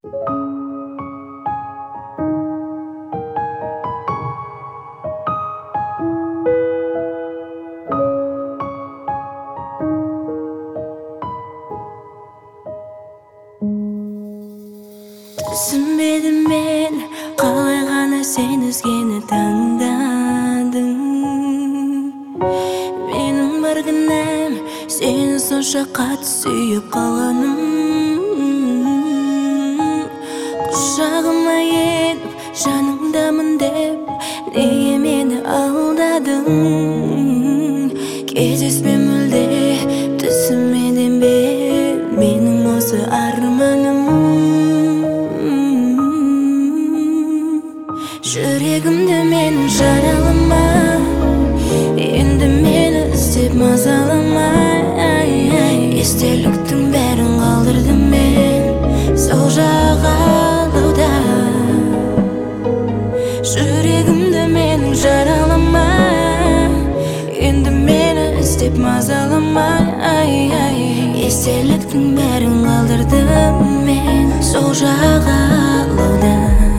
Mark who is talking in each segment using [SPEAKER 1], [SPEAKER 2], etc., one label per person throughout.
[SPEAKER 1] Түсінбедім мен қалай ғана сен өзгені таңдадың. Менің бар кінәм сені сонша қатты сүйіп қалғаным. Құшағыма еніп жаныңдамын деп неге мені алдадың? Кездеспе мүлде түсімеден бер менің осы арманым. Жүрегімді менің жаралама, енді мені іздеп мазалама. Естеліктің бәрін қалдырдым мен сол жағалауда. Жүрегімді менің жаралама, енді мені іздеп мазалама. Естеліктің бәрін қалдырдым мен сол жағалауда.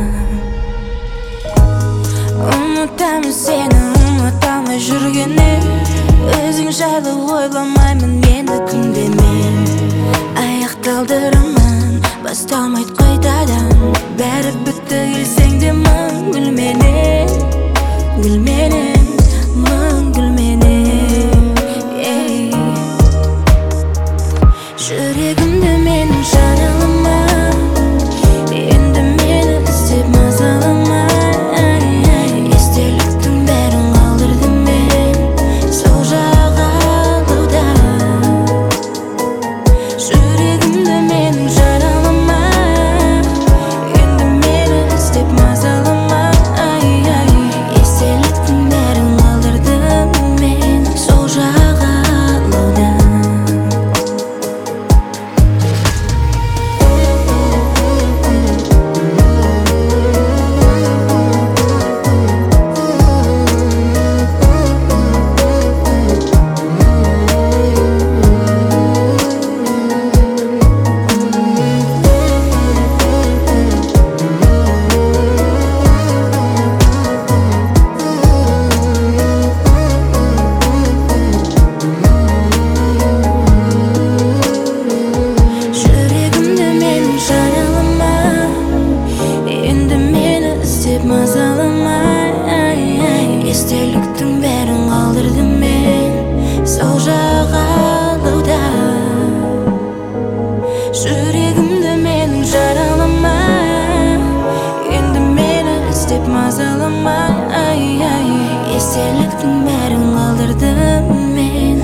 [SPEAKER 1] Ұмытамын сені, ұмыта алмай жүргенде, өзің жайлы ойламаймын енді күнде мен. Аяқталды роман, басталмайды қайтадан. Бәрі бітті келсең де мың гүлменен, гүлменен, мың гүлменен. Жүрегімді менің жаралама, енді мені іздеп мазалама. Естеліктің бәрін қалдырдым мен сол жағалауда. Жүрегімді менің жаралама, енді мені іздеп мазалама. Естеліктің бәрін қалдырдым мен